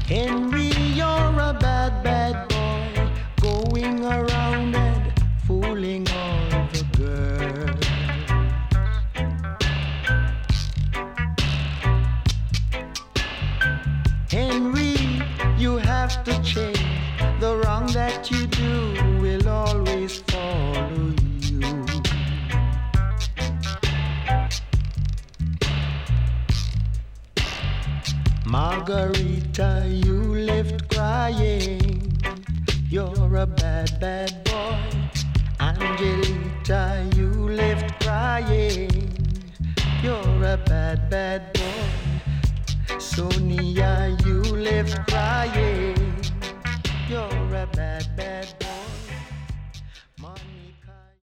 Henry, you're a bad, bad boy, going around and fooling all the girls. Henry, you have to change. The wrong that you do will always follow you. Margarita, you left crying. You're a bad, bad boy. Angelita, you left crying. You're a bad, bad boy. Sonia, you left crying. You're a bad, bad boy.